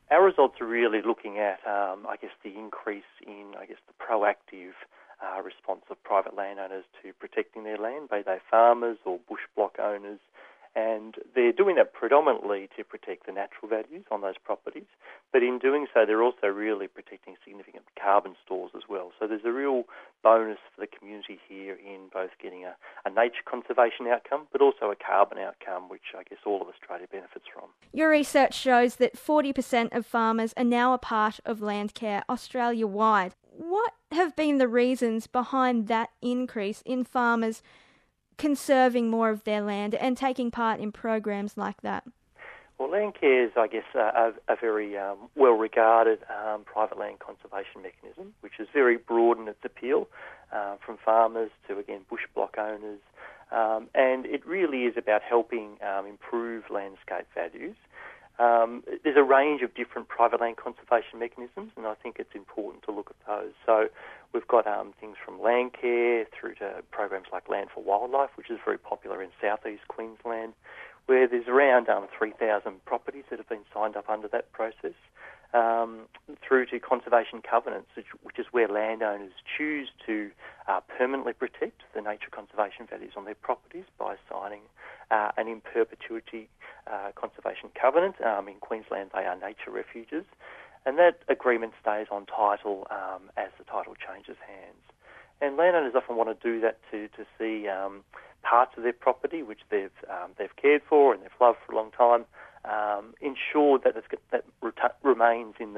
Our results are really looking at, the increase in, the proactive response of private landowners to protecting their land, be they farmers or bush block owners. And they're doing that predominantly to protect the natural values on those properties. But in doing so, they're also really protecting significant carbon stores as well. So there's a real bonus for the community here in both getting a nature conservation outcome, but also a carbon outcome, which I guess all of Australia benefits from. Your research shows that 40% of farmers are now a part of Landcare Australia-wide. What have been the reasons behind that increase in farmers conserving more of their land and taking part in programs like that? Well, Landcare is, a very well-regarded private land conservation mechanism, which is very broad in its appeal, from farmers to, again, bush block owners. And it really is about helping improve landscape values. There's a range of different private land conservation mechanisms, and I think it's important to look at those. So we've got things from Landcare through to programs like Land for Wildlife, which is very popular in southeast Queensland, where there's around 3,000 properties that have been signed up under that process, through to conservation covenants, which is where landowners choose to permanently protect the nature conservation values on their properties by signing an in perpetuity conservation covenant. In Queensland, they are nature refuges, and that agreement stays on title as the title changes hands. And landowners often want to do that to see parts of their property which they've cared for and they've loved for a long time, ensure that that remains in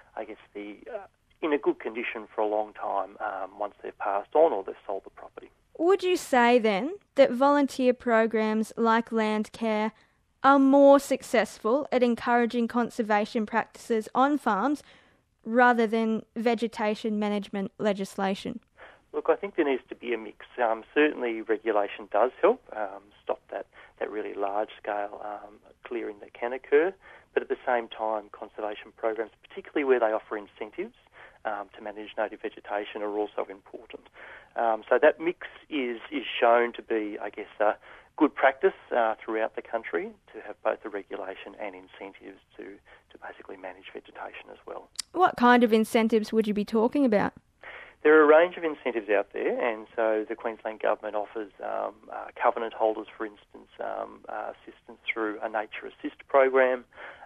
in a good condition for a long time once they've passed on or they've sold the property. Would you say then that volunteer programs like Landcare are more successful at encouraging conservation practices on farms rather than vegetation management legislation? Look, I think there needs to be a mix. Certainly regulation does help stop that really large-scale clearing that can occur, but at the same time, conservation programs, particularly where they offer incentives to manage native vegetation, are also important. So that mix is shown to be, good practice throughout the country to have both the regulation and incentives to basically manage vegetation as well. What kind of incentives would you be talking about? There are a range of incentives out there, and so the Queensland Government offers covenant holders, for instance, assistance through a Nature Assist program.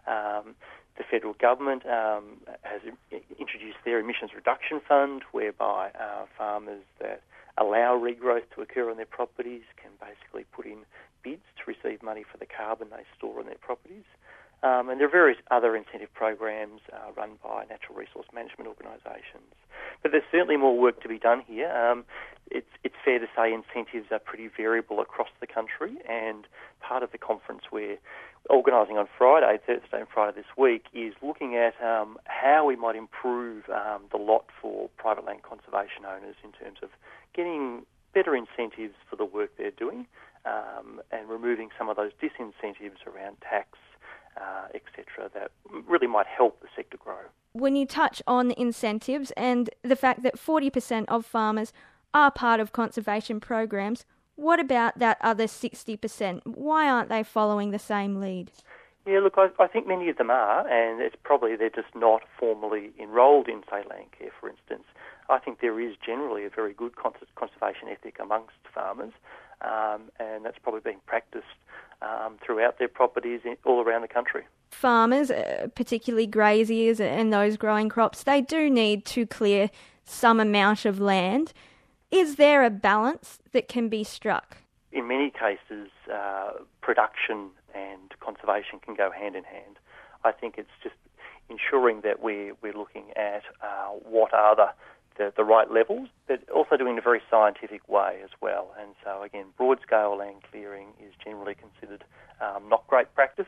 The federal government has introduced their emissions reduction fund, whereby farmers that allow regrowth to occur on their properties can basically put in bids to receive money for the carbon they store on their properties. And there are various other incentive programs run by natural resource management organisations. But there's certainly more work to be done here. It's fair to say incentives are pretty variable across the country, and part of the conference we're organising on Thursday and Friday this week, is looking at how we might improve the lot for private land conservation owners in terms of getting better incentives for the work they're doing and removing some of those disincentives around tax, etc., that really might help the sector grow. When you touch on incentives and the fact that 40% of farmers are part of conservation programs, what about that other 60%? Why aren't they following the same lead? Yeah, look, I think many of them are, and it's probably they're just not formally enrolled in, say, Landcare, for instance. I think there is generally a very good conservation ethic amongst farmers, and that's probably being practiced throughout their properties all around the country. Farmers, particularly graziers and those growing crops, they do need to clear some amount of land. Is there a balance that can be struck? In many cases, production and conservation can go hand in hand. I think it's just ensuring that we're looking at what are the right levels, but also doing it in a very scientific way as well. And so, again, broad-scale land clearing is generally considered not great practice,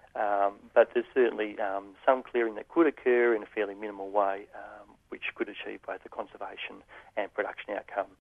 but there's certainly some clearing that could occur in a fairly minimal way, which could achieve both the conservation and production outcome.